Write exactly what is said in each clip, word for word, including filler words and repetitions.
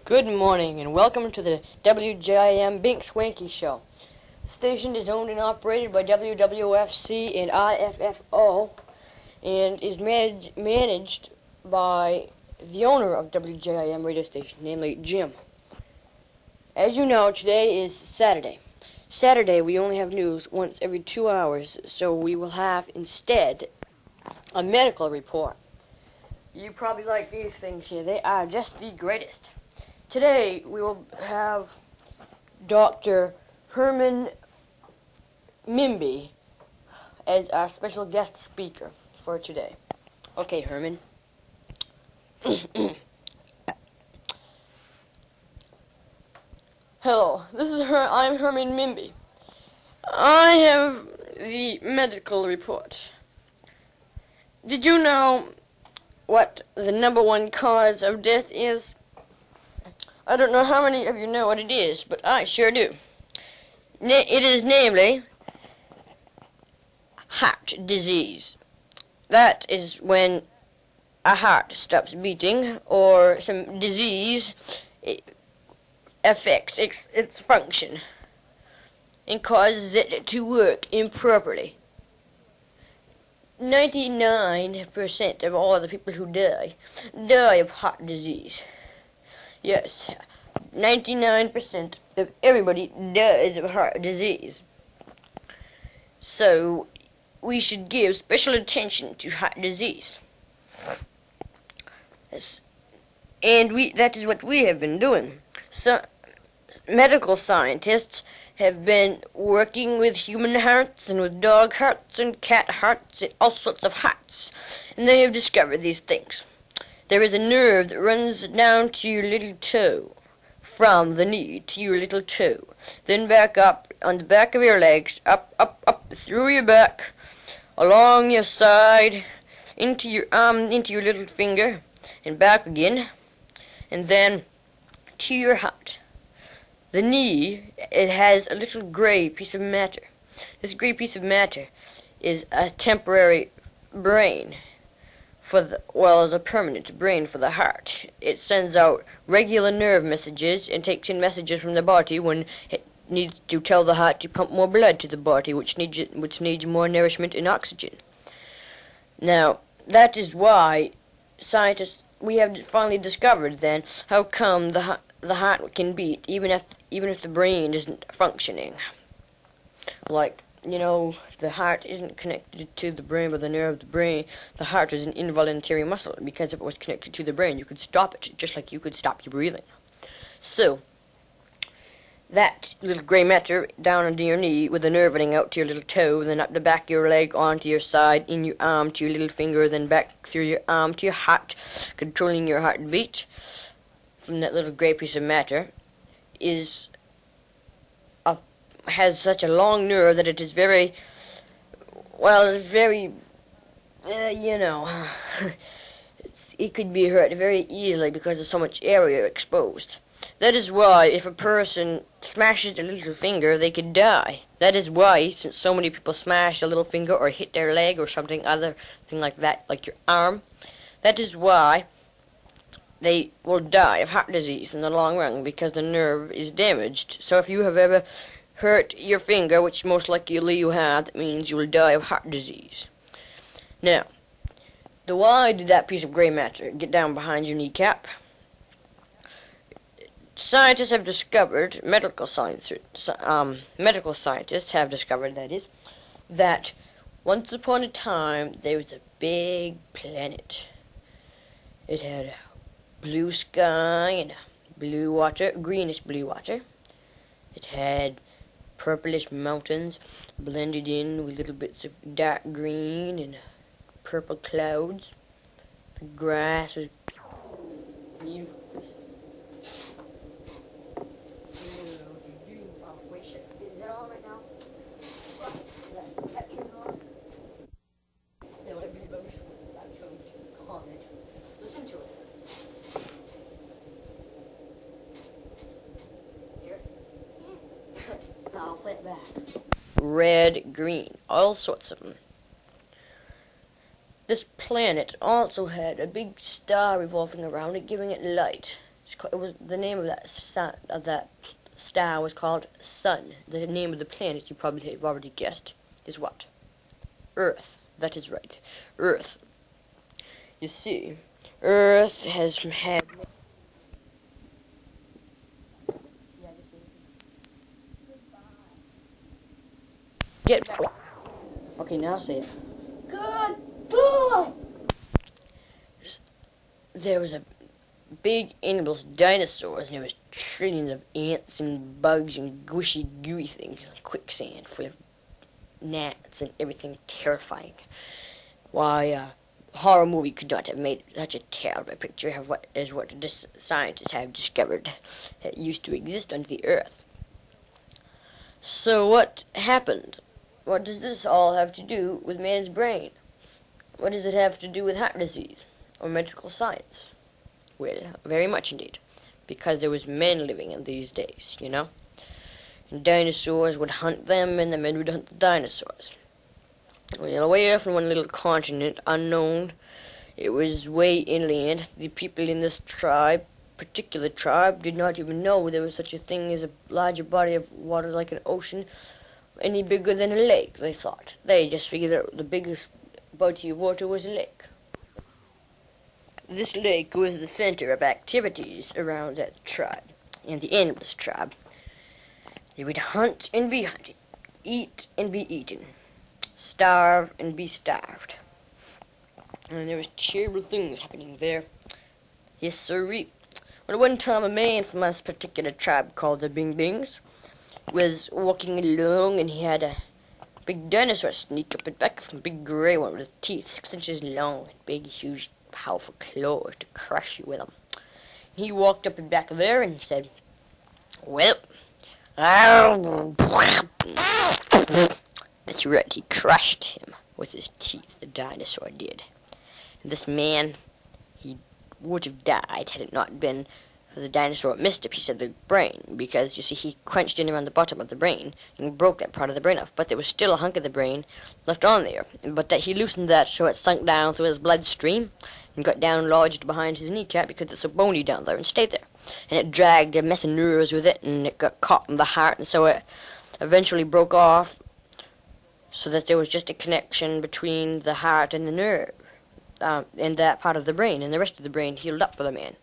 Good morning and welcome to the W J I M Bink Swanky Show. The station is owned and operated by W W F C and I F F O and is manage, managed by the owner of W J I M radio station, namely Jim. As you know, today is Saturday. Saturday we only have news once every two hours, so we will have instead a medical report. You probably like these things here. They are just the greatest. Today, we will have Doctor Herman Mimby as our special guest speaker for today. Okay, Herman. Hello, this is Her. I'm Herman Mimby. I have the medical report. Did you know what the number one cause of death is? I don't know how many of you know what it is, but I sure do. Na it is namely heart disease. That is when a heart stops beating or some disease affects its, its function and causes it to work improperly. ninety-nine percent of all the people who die die of heart disease. Yes, ninety-nine percent of everybody dies of heart disease. So, we should give special attention to heart disease. Yes. And we that is what we have been doing. So, medical scientists have been working with human hearts and with dog hearts and cat hearts and all sorts of hearts. And they have discovered these things. There is a nerve that runs down to your little toe, from the knee to your little toe, then back up on the back of your legs, up, up, up, through your back, along your side, into your arm, into your little finger, and back again, and then to your heart. The knee, it has a little gray piece of matter. This gray piece of matter is a temporary brain. For the, well, as a permanent brain for the heart. It sends out regular nerve messages and takes in messages from the body when it needs to tell the heart to pump more blood to the body, which needs which needs more nourishment and oxygen. Now, that is why scientists we have finally discovered then how come the the heart can beat even if even if the brain isn't functioning. Like, you know, the heart isn't connected to the brain by the nerve of the brain. The heart is an involuntary muscle, because if it was connected to the brain, you could stop it, just like you could stop your breathing. So, that little gray matter down under your knee with the nerve running out to your little toe, then up the back of your leg, onto your side, in your arm to your little finger, then back through your arm to your heart, controlling your heartbeat from that little gray piece of matter, is has such a long nerve that it is very, well, it's very, uh, you know, it's, it could be hurt very easily because of so much area exposed. That is why if a person smashes their little finger, they could die. That is why, since so many people smash a little finger or hit their leg or something other thing like that, like your arm, that is why they will die of heart disease in the long run, because the nerve is damaged. So if you have ever hurt your finger, which most likely you have, that means you will die of heart disease. Now, the why did that piece of gray matter get down behind your kneecap? Scientists have discovered, medical science, um, medical scientists have discovered, that is, that once upon a time there was a big planet. It had blue sky and blue water, greenish blue water. It had purplish mountains blended in with little bits of dark green and purple clouds. The grass was beautiful. Is that all right now? Listen to it. I'll flip back. Red, green, all sorts of them. This planet also had a big star revolving around it, giving it light. It was the name of that star, of that star was called Sun. The name of the planet, you probably have already guessed, is what? Earth. That is right. Earth. You see, Earth has had... Get... Okay, now say it. Goodbye! There was a big animals, dinosaurs, and there was trillions of ants and bugs and gushy, gooey things, and quicksand full of gnats and everything terrifying. Why, uh, a horror movie could not have made such a terrible picture of what is what this scientists have discovered that used to exist under the earth. So what happened? What does this all have to do with man's brain? What does it have to do with heart disease or medical science? Well, very much indeed, because there was men living in these days, you know. And dinosaurs would hunt them, and the men would hunt the dinosaurs. Well, away off in one little continent, unknown, it was way inland. The people in this tribe, particular tribe, did not even know there was such a thing as a larger body of water like an ocean, any bigger than a lake, they thought. They just figured that the biggest body of water was a lake. This lake was the center of activities around that tribe, and the animals tribe. They would hunt and be hunted, eat and be eaten, starve and be starved. And there was terrible things happening there. Yes, sirree. Well, one time a man from this particular tribe called the Bing Bings was walking along, and he had a big dinosaur sneak up and back of him, a big gray one with teeth six inches long, and big, huge, powerful claws to crush you with them. He walked up and back there and said, well, that's right, he crushed him with his teeth, the dinosaur did. And this man, he would have died had it not been for the dinosaur missed a piece of the brain, because, you see, he crunched in around the bottom of the brain and broke that part of the brain off, but there was still a hunk of the brain left on there, but that he loosened that so it sunk down through his bloodstream and got down lodged behind his kneecap because it's so bony down there and stayed there. And it dragged a mess of nerves with it, and it got caught in the heart, and so it eventually broke off so that there was just a connection between the heart and the nerve, um, and that part of the brain, and the rest of the brain healed up for the man.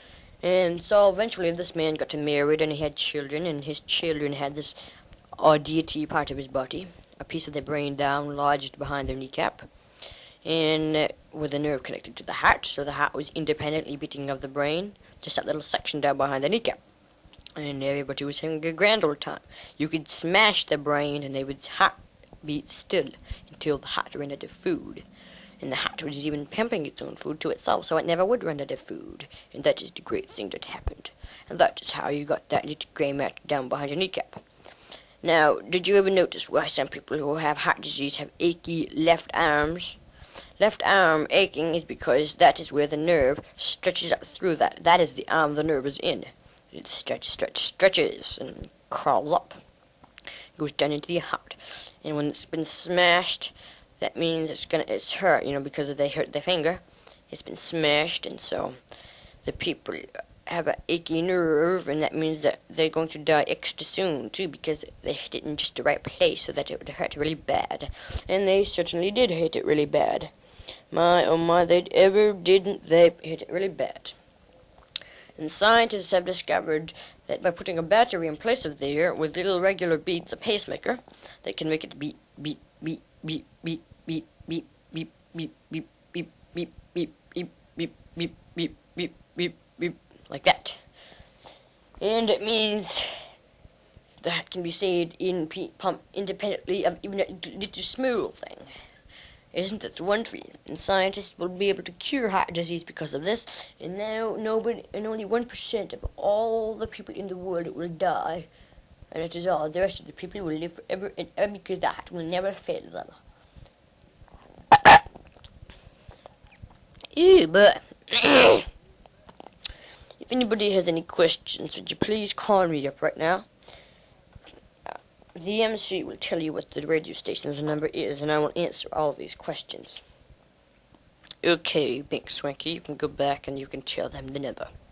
And so eventually this man got married, and he had children, and his children had this oddity part of his body, a piece of their brain down lodged behind their kneecap, and uh, with a nerve connected to the heart, so the heart was independently beating of the brain, just that little section down behind the kneecap. And everybody was having a grand old time. You could smash the brain, and they would heart beat still until the heart ran out of food. And the heart was even pumping its own food to itself, so it never would run out of food. And that is the great thing that happened. And that is how you got that little grey mark down behind your kneecap. Now, did you ever notice why some people who have heart disease have achy left arms? Left arm aching is because that is where the nerve stretches up through that. That is the arm the nerve is in. It stretches, stretches, stretches, and crawls up. It goes down into the heart. And when it's been smashed, that means it's gonna it's hurt, you know, because they hurt their finger. It's been smashed, and so the people have an achy nerve, and that means that they're going to die extra soon too, because they hit it in just the right place so that it would hurt really bad. And they certainly did hit it really bad. My oh my, they ever didn't they hit it really bad. And scientists have discovered that by putting a battery in place of there with little regular beats, a pacemaker, they can make it beat, beat, beat, beat, beat, beep, beep, beep, beep, beep, beep, beep, beep, beep, beep, beep, beep, beep, beep, beep, like that. And it means that can be saved in pump independently of even a little small thing. Isn't that wonderful? And scientists will be able to cure heart disease because of this, and now nobody, and only one percent of all the people in the world will die, and it is all. The rest of the people will live forever and ever because the heart will never fail them. Ew, but if anybody has any questions, would you please call me up right now? Uh, the M C will tell you what the radio station's number is, and I will answer all these questions. Okay, Big Swanky, you can go back and you can tell them the number.